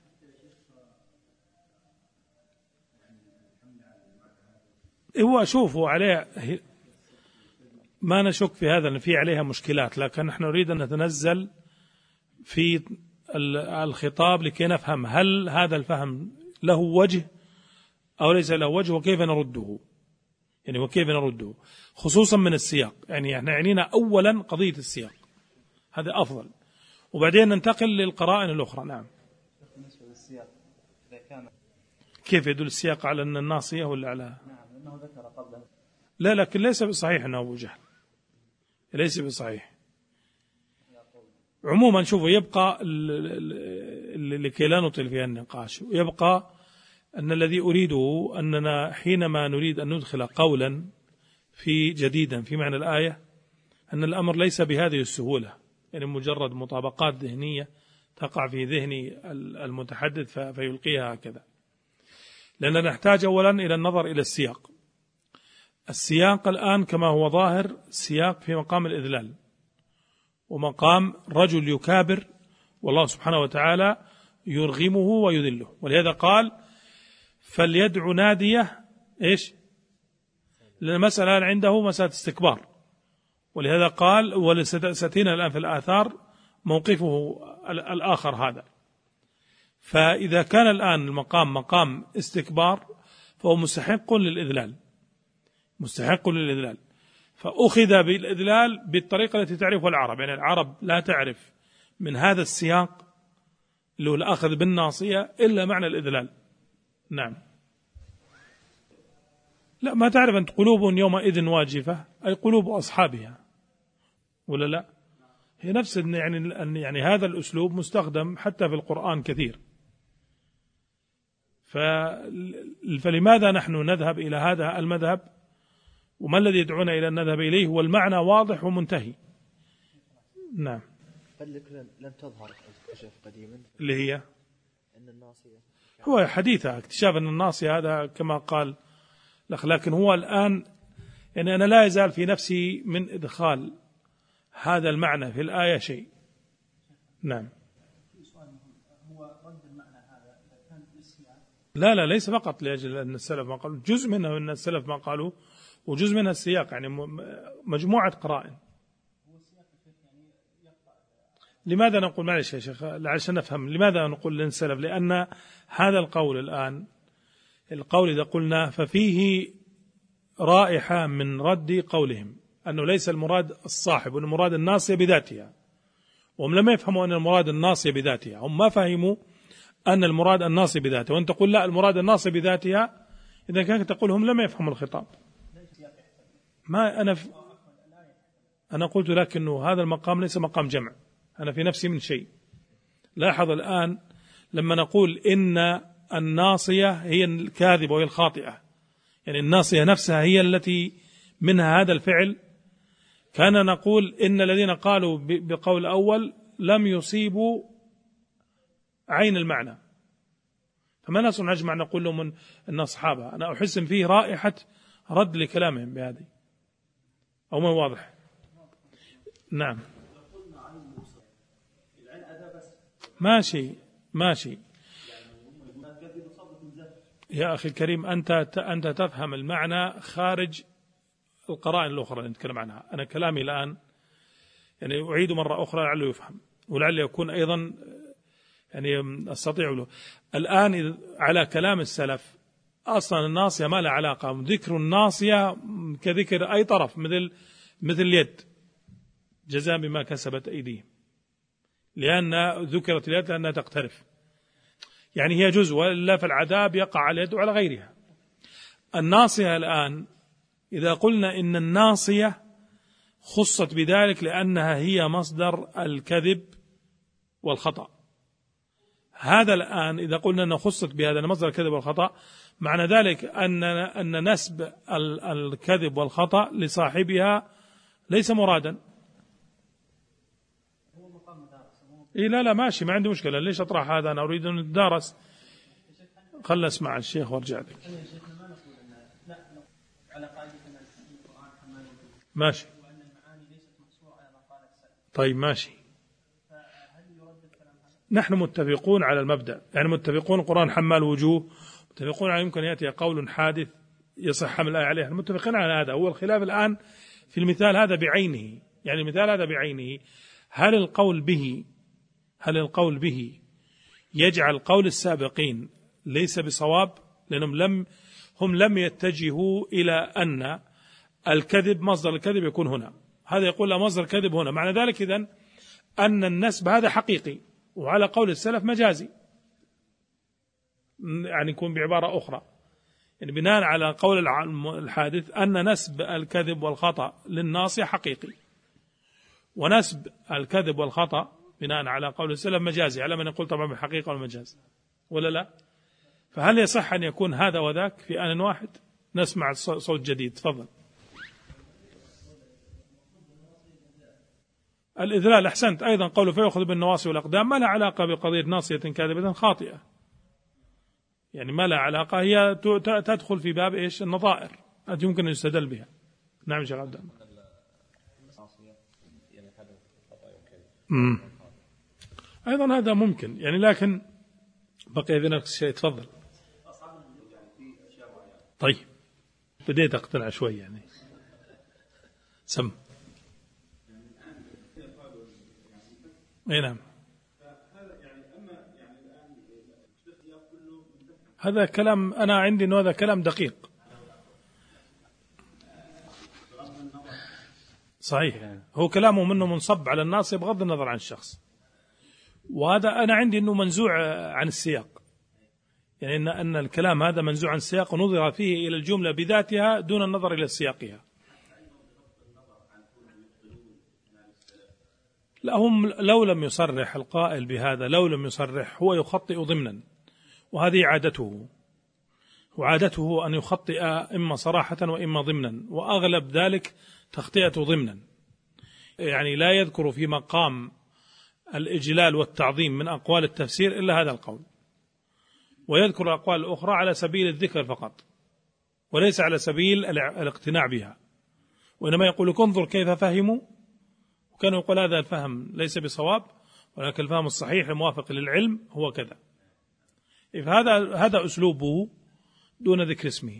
هو شوفوا عليه، ما نشك في هذا أن في عليها مشكلات، لكن نحن نريد أن نتنزل في الخطاب لكي نفهم هل هذا الفهم له وجه أو ليس له وجه، وكيف نرده، يعني وكيف نرده خصوصا من السياق. يعني احنا عنينا أولا قضية السياق، هذا أفضل، وبعدين ننتقل للقرائن الأخرى. نعم. كيف يدل السياق على أن الناصية ولا على؟ نعم أنه ذكر قبله. لا، لكن ليس بصحيح أنه أبو جهل، ليس بصحيح. عموما شوفوا، يبقى لكي لا نطيل في النقاش، يبقى أن الذي أريده أننا حينما نريد أن ندخل قولا في جديدا في معنى الآية، أن الأمر ليس بهذه السهولة، يعني مجرد مطابقات ذهنية تقع في ذهن المتحدث فيلقيها هكذا. لأننا نحتاج أولا إلى النظر إلى السياق. السياق الآن كما هو ظاهر سياق في مقام الإذلال، ومقام رجل يكابر والله سبحانه وتعالى يرغمه ويذله. ولهذا قال فليدع ناديه إيش؟ لأن المسألة عنده مسألة استكبار. ولهذا قال، ولستأتينا الآن في الآثار موقفه الآخر هذا. فإذا كان الآن المقام مقام استكبار فهو مستحق للإذلال، مستحق للإذلال. فأخذ بالإذلال بالطريقة التي تعرفها العرب، يعني العرب لا تعرف من هذا السياق اللي هو الأخذ بالناصية إلا معنى الإذلال. نعم. لا، ما تعرف أنت قلوب يومئذ واجفة، أي قلوب أصحابها، ولا لا؟ هي نفس يعني يعني هذا الأسلوب مستخدم حتى في القرآن كثير، فلماذا نحن نذهب إلى هذا المذهب؟ وما الذي يدعونا إلى أن نذهب إليه؟ والمعنى واضح ومنتهي. نعم. قد لم تظهر اكتشاف قديما اللي هي أن الناصية هو حديثة اكتشاف أن الناصية، هذا كما قال الأخ، لكن هو الآن يعني أنا لا يزال في نفسي من إدخال هذا المعنى في الآية شيء. نعم. لا لا ليس فقط لأجل أن السلف ما قالوا، جزء منه أن السلف ما قالوا وجزء منها السياق، يعني مجموعة قرائن. لماذا نقول معلش يا شيخ عشان نفهم لماذا نقول للسلف؟ لأن هذا القول الآن القول إذا قلنا ففيه رائحة من رد قولهم أنه ليس المراد الصاحب وأن المراد الناصية بذاتها، وهم لم يفهموا أن المراد الناصية بذاتها، هم ما فهموا أن المراد الناصية بذاتها، وأنت تقول لا المراد الناصية بذاتها، إذا كانت تقول هم لم يفهموا الخطاب. ما أنا ف... أنا قلت لك أنه هذا المقام ليس مقام جمع، أنا في نفسي من شيء. لاحظ الآن لما نقول إن الناصية هي الكاذبة وهي الخاطئة، يعني الناصية نفسها هي التي منها هذا الفعل، كان نقول إن الذين قالوا بقول أول لم يصيبوا عين المعنى، فما نصنع نجمع نقول لهم أن أصحابها. أنا أحس فيه رائحة رد لكلامهم بهذه، أو ما واضح؟ نعم ماشي ماشي يا أخي الكريم، أنت أنت تفهم المعنى خارج القرائن الأخرى اللي نتكلم عنها. أنا كلامي الآن يعني أعيد مرة أخرى لعله يفهم ولعله يكون أيضا يعني أستطيع له. الآن على كلام السلف أصلا الناصية ما لها علاقة، ذكر الناصية كذكر أي طرف، مثل مثل اليد، جزاء بما كسبت أيديهم، لأن ذكرت اليد لأنها تقترف، يعني هي جزء، وإلا فالعذاب يقع على اليد وعلى غيرها. الناصية الآن إذا قلنا إن الناصية خصت بذلك لأنها هي مصدر الكذب والخطأ، هذا الآن إذا قلنا أن خصت بهذا مصدر الكذب والخطأ، معنى ذلك أن أن نسب الكذب والخطأ لصاحبها ليس مرادا. إيه لا لا ماشي، ما عندي مشكلة، ليش أطرح هذا؟ أنا أريد أن ندرس. خل أسمع الشيخ وارجع لك. ماشي طيب ماشي، نحن متفقون على المبدأ، يعني متفقون القرآن حمال وجوه، متفقون على يمكن يأتي قول حادث يصح حمل الآية عليه، متفقين على هذا. هو الخلاف الآن في المثال هذا بعينه، يعني المثال هذا بعينه، هل القول به هل القول به يجعل قول السابقين ليس بصواب؟ لأنهم لم هم لم يتجهوا إلى أن الكذب مصدر الكذب يكون هنا، هذا يقول لا مصدر الكذب هنا، معنى ذلك إذن أن النسب هذا حقيقي، وعلى قول السلف مجازي، يعني يكون بعبارة أخرى، يعني بناء على قول الحادث أن نسب الكذب والخطأ للناصية حقيقي، ونسب الكذب والخطأ بناء على قول السلف مجازي، على من يقول طبعا بالحقيقة والمجاز، ولا لا؟ فهل يصح أن يكون هذا وذاك في آن واحد؟ نسمع صوت جديد، تفضل. الإذلال، أحسنت. أيضا قوله فيأخذ بالنواصي والأقدام ما لا علاقة بقضية ناصية كاذبة خاطئة، يعني ما لا علاقة، هي تدخل في باب إيش؟ النظائر التي يمكن أن يستدل بها. نعم شيخ عبد الله. أيضا هذا ممكن يعني، لكن بقي في نفس الشيء. تفضل. طيب بديت أقتنع شوي يعني. سم. أي نعم. هذا كلام أنا عندي إنه هذا كلام دقيق صحيح، هو كلامه منه منصب على الناس بغض النظر عن الشخص، وهذا أنا عندي إنه منزوع عن السياق، يعني إن أن الكلام هذا منزوع عن السياق ونظر فيه إلى الجملة بذاتها دون النظر إلى سياقها. لا، هم لو لم يصرح القائل بهذا، لو لم يصرح هو يخطئ ضمنا، وهذه عادته، وعادته أن يخطئ إما صراحة وإما ضمنا، وأغلب ذلك تخطئة ضمنا، يعني لا يذكر في مقام الإجلال والتعظيم من أقوال التفسير إلا هذا القول، ويذكر الأقوال الأخرى على سبيل الذكر فقط وليس على سبيل الاقتناع بها، وإنما يقول لك انظر كيف فهموا، وكانوا يقول هذا الفهم ليس بصواب، ولكن الفهم الصحيح الموافق للعلم هو كذا. هذا هذا أسلوبه دون ذكر اسمه.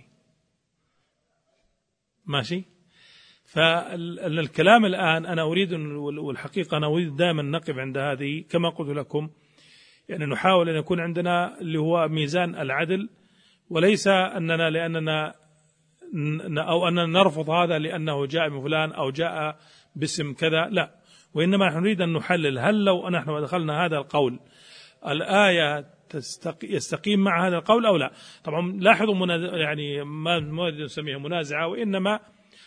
ماشي. فالكلام الآن أنا أريد، والحقيقة أنا أريد دائما نقف عند هذه كما قلت لكم، يعني نحاول أن يكون عندنا اللي هو ميزان العدل، وليس أننا لأننا أو أننا نرفض هذا لأنه جاء من فلان أو جاء باسم كذا، لا، وإنما نريد أن نحلل هل لو نحن دخلنا هذا القول الآية يستقيم مع هذا القول أو لا. طبعا لاحظوا يعني ما نسميه منازعة، وإنما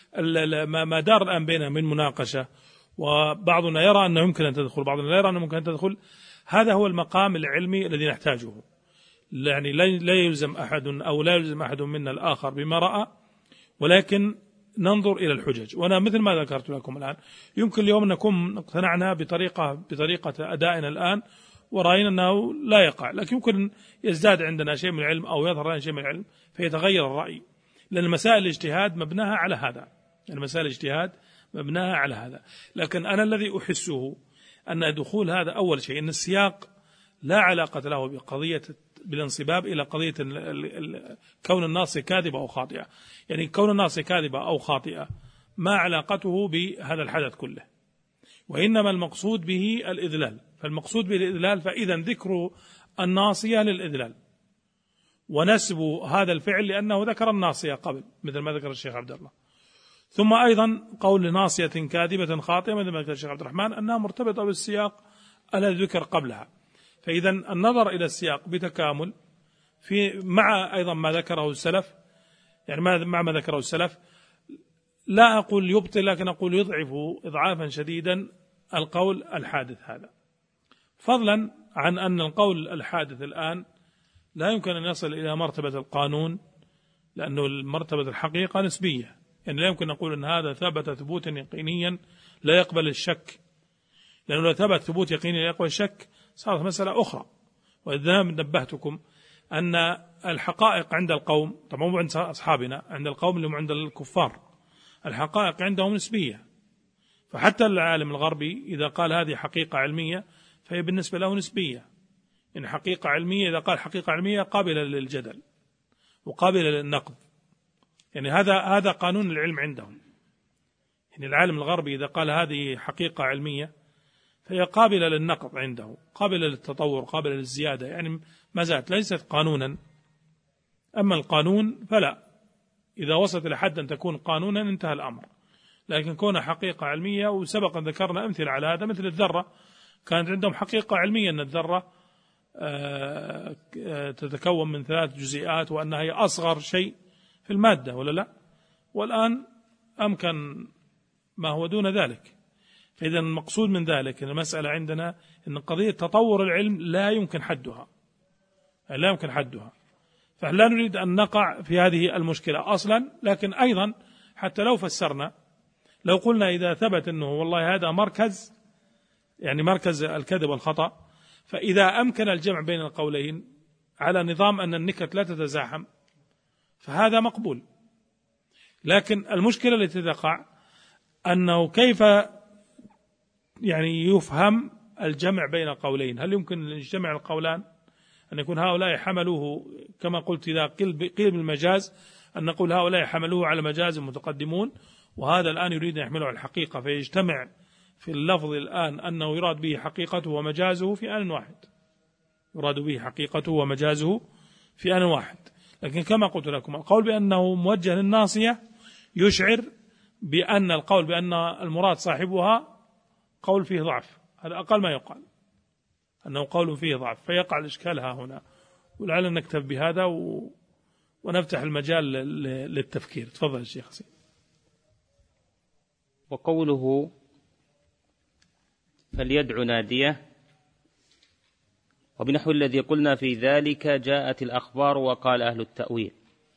ما دار الآن بيننا من مناقشة، وبعضنا يرى أنه يمكن أن تدخل، بعضنا لا يرى أنه ممكن أن تدخل. هذا هو المقام العلمي الذي نحتاجه، يعني لا يلزم أحد أو لا يلزم أحد منا الآخر بما رأى، ولكن ننظر إلى الحجج. وأنا مثل ما ذكرت لكم الآن، يمكن اليوم نكون اقتنعنا بطريقة بطريقة أدائنا الآن ورأينا أنه لا يقع، لكن يمكن يزداد عندنا شيء من العلم أو يظهر لنا شيء من العلم فيتغير الرأي، لأن مسائل الاجتهاد مبناها على هذا، يعني مسائل الاجتهاد مبناها على هذا. لكن أنا الذي أحسه أن دخول هذا أول شيء، أن السياق لا علاقة له بقضية بالانصباب إلى قضية كون النص كاذبة أو خاطئة، يعني كون النص كاذبة أو خاطئة ما علاقته بهذا الحدث كله، وإنما المقصود به الإذلال. فالمقصود به الإذلال، فإذا ذكر الناصية للإذلال، ونسب هذا الفعل لأنه ذكر الناصية قبل مثل ما ذكر الشيخ عبد الله، ثم أيضا قول ناصية كاذبة خاطئة مثل ما ذكر الشيخ عبد الرحمن أنها مرتبطة بالسياق الذي ذكر قبلها. فإذا النظر إلى السياق بتكامل في مع أيضا ما ذكره السلف، يعني مع ما ذكره السلف، لا أقول يبطل لكن أقول يضعف إضعافا شديدا القول الحادث هذا، فضلا عن أن القول الحادث الآن لا يمكن أن يصل إلى مرتبة القانون، لأنه مرتبة الحقيقة نسبية، يعني لا يمكن أن نقول أن هذا ثبت ثبوتا يقينيا لا يقبل الشك، لأنه لو ثبت ثبوت يقيني لا يقبل الشك صارت مسألة أخرى. وإذا نبهتكم أن الحقائق عند القوم، طبعا مو عند أصحابنا، عند القوم اللي هم عند الكفار الحقائق عندهم نسبية، فحتى العالم الغربي إذا قال هذه حقيقة علمية فهي بالنسبة له نسبية، إن حقيقة علمية إذا قال حقيقة علمية قابلة للجدل وقابلة للنقد، يعني هذا هذا قانون العلم عندهم. يعني العالم الغربي إذا قال هذه حقيقة علمية فهي قابلة للنقد عنده، قابلة للتطور، قابلة للزيادة، يعني ما زالت ليست قانونا. أما القانون فلا، إذا وصلت إلى حد أن تكون قانونا انتهى الأمر، لكن كونها حقيقة علمية، وسبق أن ذكرنا أمثلة على هذا مثل الذرة، كانت عندهم حقيقة علمية أن الذرة تتكون من ثلاث جزيئات وأنها هي أصغر شيء في المادة، ولا لا؟ والآن أمكن ما هو دون ذلك. فإذا المقصود من ذلك أن المسألة عندنا أن قضية تطور العلم لا يمكن حدها، لا يمكن حدها، فلا نريد أن نقع في هذه المشكلة أصلا. لكن أيضا حتى لو فسرنا، لو قلنا إذا ثبت أنه والله هذا مركز، يعني مركز الكذب والخطأ، فإذا أمكن الجمع بين القولين على نظام أن النكت لا تتزاحم فهذا مقبول. لكن المشكلة التي تقع أنه كيف يعني يفهم الجمع بين قولين، هل يمكن أن يجتمع القولان، أن يكون هؤلاء حملوه كما قلت إذا قيل بالمجاز أن نقول هؤلاء حملوه على مجاز متقدمون، وهذا الآن يريد أن يحمله على الحقيقة، فيجتمع في اللفظ الآن أنه يراد به حقيقته ومجازه في آن واحد، يراد به حقيقته ومجازه في آن واحد. لكن كما قلت لكم القول بأنه موجه للناصية يشعر بأن القول بأن المراد صاحبها قول فيه ضعف، هذا أقل ما يقال، أنه قول فيه ضعف، فيقع الإشكال ها هنا. ولعل نكتب بهذا و... ونفتح المجال للتفكير. تفضل الشيخ حسين. وقوله فليدع ناديه، وبنحو الذي قلنا في ذلك جاءت الأخبار وقال أهل التأويل.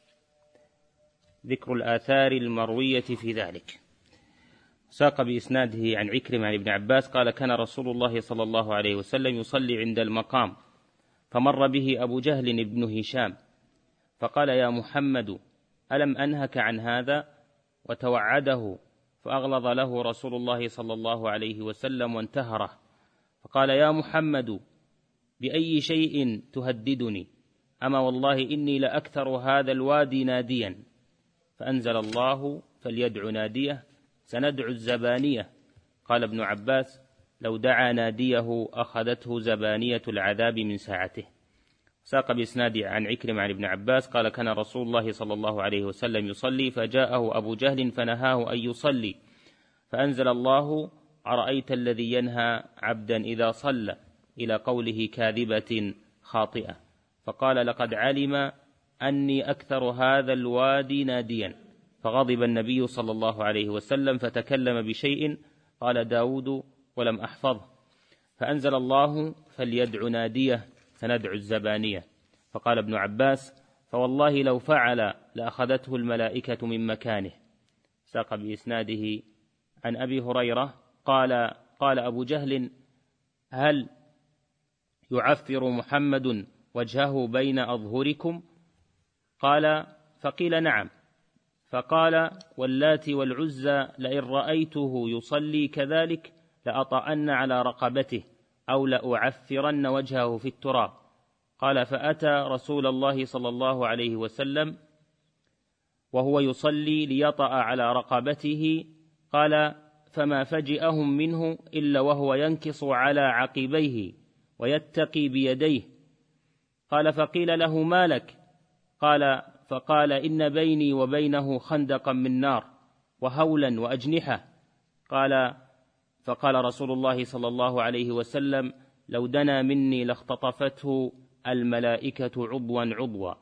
ذكر الآثار المروية في ذلك. ساق بإسناده عن عكرمة عن ابن عباس قال كان رسول الله صلى الله عليه وسلم يصلي عند المقام فمر به أبو جهل بن هشام فقال يا محمد ألم أنهك عن هذا؟ وتوعده فأغلظ له رسول الله صلى الله عليه وسلم وانتهره فقال يا محمد بأي شيء تهددني؟ أما والله إني لأكثر هذا الوادي ناديا. فأنزل الله فليدع ناديه سندع الزبانية. قال ابن عباس لو دعا ناديه أخذته زبانية العذاب من ساعته. ساق بإسناد عن عكرمة عن ابن عباس قال كان رسول الله صلى الله عليه وسلم يصلي فجاءه أبو جهل فنهاه أن يصلي فأنزل الله أرأيت الذي ينهى عبدا إذا صلى إلى قوله كاذبة خاطئة فقال لقد علم أني أكثر هذا الوادي ناديا. فغضب النبي صلى الله عليه وسلم فتكلم بشيء قال داود ولم أحفظه فأنزل الله فليدع ناديه سندع الزبانية. فقال ابن عباس فوالله لو فعل لأخذته الملائكة من مكانه. ساق بإسناده عن أبي هريرة قال قال أبو جهل هل يعفر محمد وجهه بين أظهركم؟ قال فقيل نعم. فقال واللات والعزى لئن رأيته يصلي كذلك لأطأن على رقبته أو لأعفرن وجهه في التراب. قال فأتى رسول الله صلى الله عليه وسلم وهو يصلي ليطأ على رقبته قال فما فجئهم منه إلا وهو ينكص على عقبيه ويتقي بيديه. قال فقيل له ما لك؟ قال فقال إن بيني وبينه خندقا من نار وهولا وأجنحة. قال فقال رسول الله صلى الله عليه وسلم لو دنا مني لاختطفته الملائكة عضوا عضوا.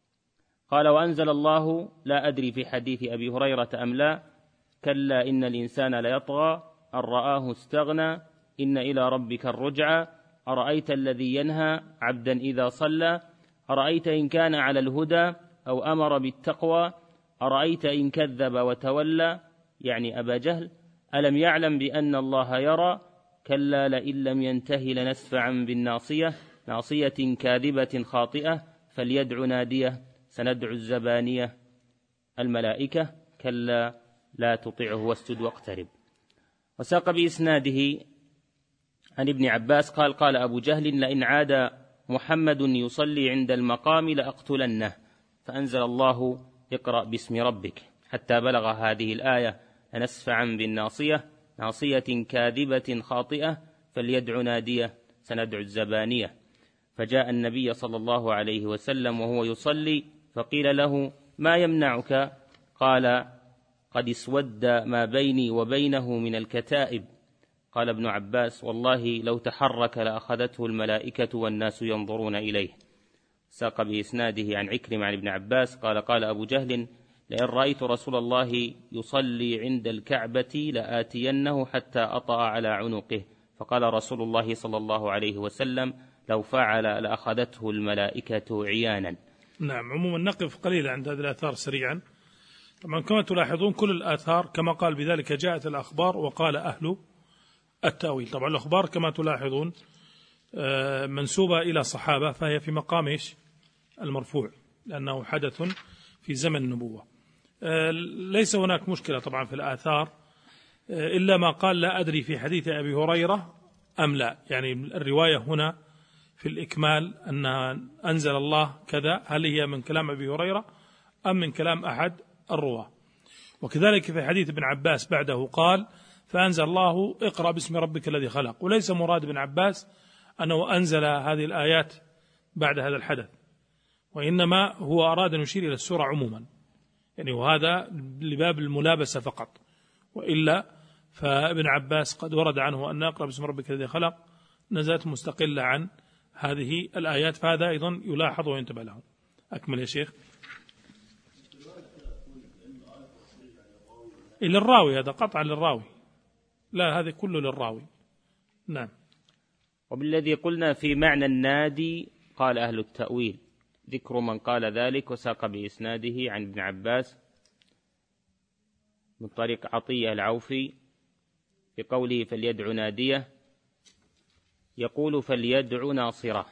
قال وأنزل الله لا أدري في حديث أبي هريرة أم لا كلا إن الإنسان ليطغى أن رآه استغنى إن إلى ربك الرجعى أرأيت الذي ينهى عبدا إذا صلى أرأيت إن كان على الهدى أو أمر بالتقوى أرأيت إن كذب وتولى يعني أبا جهل ألم يعلم بأن الله يرى كلا لئن لم ينته لنسفعا بالناصية ناصية كاذبة خاطئة فليدع ناديه سندع الزبانية الملائكة كلا لا تطعه واسجد واقترب. وساق بإسناده عن ابن عباس قال قال أبو جهل لئن عاد محمد يصلي عند المقام لأقتلنه. فأنزل الله اقرأ باسم ربك حتى بلغ هذه الآية لنسفعا بالناصية ناصية كاذبة خاطئة فليدع ناديه سندع الزبانية. فجاء النبي صلى الله عليه وسلم وهو يصلي فقيل له ما يمنعك؟ قال قد اسود ما بيني وبينه من الكتائب. قال ابن عباس والله لو تحرك لأخذته الملائكة والناس ينظرون إليه. ساق بإسناده عن عكرمة عن ابن عباس قال قال أبو جهل لئن رأيت رسول الله يصلي عند الكعبة لآتينه حتى أطأ على عنقه. فقال رسول الله صلى الله عليه وسلم لو فعل لأخذته الملائكة عيانا. نعم. عموما نقف قليلا عند هذه الآثار سريعا. طبعا كما تلاحظون كل الآثار كما قال بذلك جاءت الأخبار وقال أهل التأويل. طبعا الأخبار كما تلاحظون منسوبة إلى صحابة فهي في مقام إيش؟ المرفوع لأنه حدث في زمن النبوة. ليس هناك مشكلة طبعا في الآثار إلا ما قال لا أدري في حديث أبي هريرة أم لا، يعني الرواية هنا في الإكمال أن أنزل الله كذا هل هي من كلام أبي هريرة أم من كلام أحد الرواة. وكذلك في حديث ابن عباس بعده قال فأنزل الله اقرأ باسم ربك الذي خلق. وليس مراد ابن عباس أنه أنزل هذه الآيات بعد هذا الحدث، وإنما هو أراد أن يشير إلى السورة عموما، يعني وهذا لباب الملابسة فقط، وإلا فابن عباس قد ورد عنه أن اقرأ باسم ربك الذي خلق نزلت مستقلة عن هذه الآيات، فهذا أيضا يلاحظ وينتبه له. أكمل يا شيخ. إلى الراوي، هذا قطعا للراوي، لا هذا كله للراوي. نعم. وبالذي قلنا في معنى النادي قال أهل التأويل ذكر من قال ذلك وساق بإسناده عن ابن عباس من طريق عطية العوفي في قوله فليدع نادية، يقول فليدع ناصرة.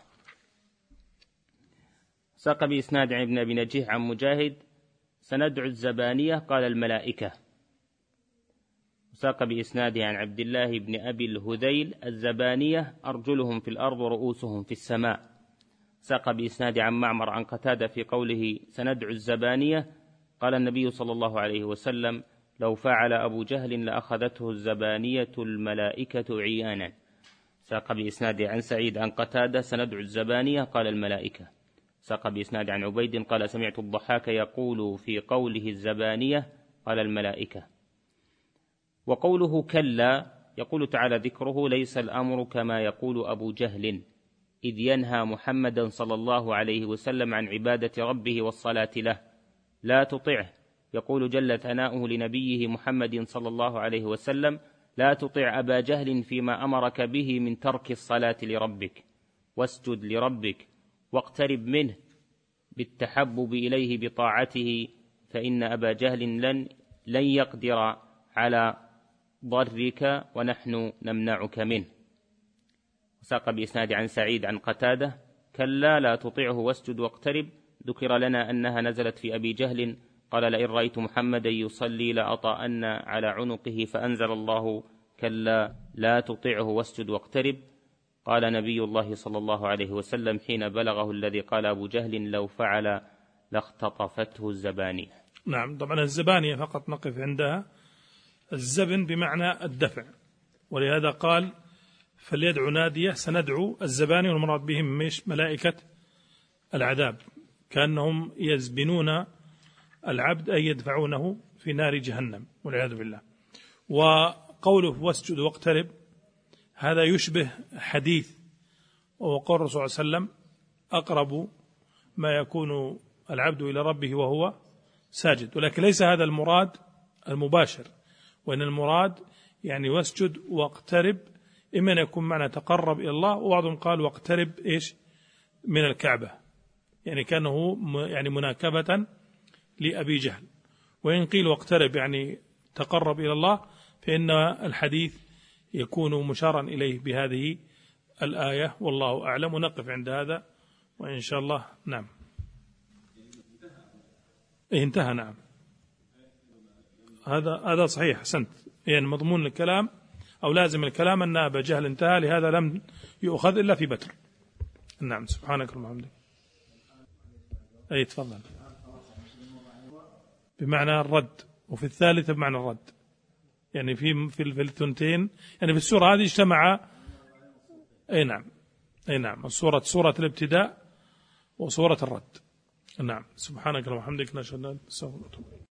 ساق بإسناد عن ابن أبي نجيح عن مجاهد سندع الزبانية قال الملائكة. ساق بإسناده عن عبد الله بن أبي الهذيل الزبانية أرجلهم في الأرض ورؤوسهم في السماء. ساق بإسناده عن معمر عن قتادة في قوله سندع الزبانية قال النبي صلى الله عليه وسلم لو فعل أبو جهل لأخذته الزبانية الملائكة عيانا. ساق بإسناده عن سعيد عن قتادة سندع الزبانية قال الملائكة. ساق بإسناده عن عبيد قال سمعت الضحاك يقول في قوله الزبانية قال الملائكة. وقوله كلا يقول تعالى ذكره ليس الأمر كما يقول أبو جهل إذ ينهى محمدا صلى الله عليه وسلم عن عبادة ربه والصلاة له لا تطعه. يقول جل ثناؤه لنبيه محمد صلى الله عليه وسلم لا تطع أبا جهل فيما أمرك به من ترك الصلاة لربك واسجد لربك واقترب منه بالتحبب إليه بطاعته فإن أبا جهل لن, لن يقدر على ضرك ونحن نمنعك منه. ساق بإسناد عن سعيد عن قتادة كلا لا تطعه واسجد واقترب. ذكر لنا أنها نزلت في أبي جهل قال لئن رأيت محمدا يصلي لأطأن على عنقه فأنزل الله كلا لا تطعه واسجد واقترب. قال نبي الله صلى الله عليه وسلم حين بلغه الذي قال أبو جهل لو فعل لاختطفته الزبانية. نعم طبعا الزبانية فقط نقف عندها. الزبن بمعنى الدفع، ولهذا قال فليدعو نادية سندعو الزبانية والمراد بهم مش ملائكة العذاب كأنهم يزبنون العبد أي يدفعونه في نار جهنم والعياذ بالله. وقوله واسجد واقترب هذا يشبه حديث وقول الرسول صلى الله عليه وسلم أقرب ما يكون العبد إلى ربه وهو ساجد، ولكن ليس هذا المراد المباشر، وإن المراد يعني واسجد واقترب إما أن يكون معنى تقرب إلى الله، وبعضهم قال واقترب إيش من الكعبة يعني كانه يعني مناكبة لأبي جهل. وإن قيل واقترب يعني تقرب إلى الله فإن الحديث يكون مشارا إليه بهذه الآية والله أعلم. ونقف عند هذا وإن شاء الله. نعم انتهى. نعم هذا هذا صحيح أحسنت. يعني مضمون الكلام أو لازم الكلام أن أبا جهل انتهى، لهذا لم يؤخذ إلا في بتر. نعم سبحانك اللهم وبحمدك. أي تفضل. بمعنى الرد، وفي الثالثة بمعنى الرد، يعني في في الثنتين يعني في السورة هذه اجتمع. أي نعم أي نعم السورة سورة الابتداء وسورة الرد. نعم سبحانك اللهم وبحمدك نشهد أن لا إله إلا أنت.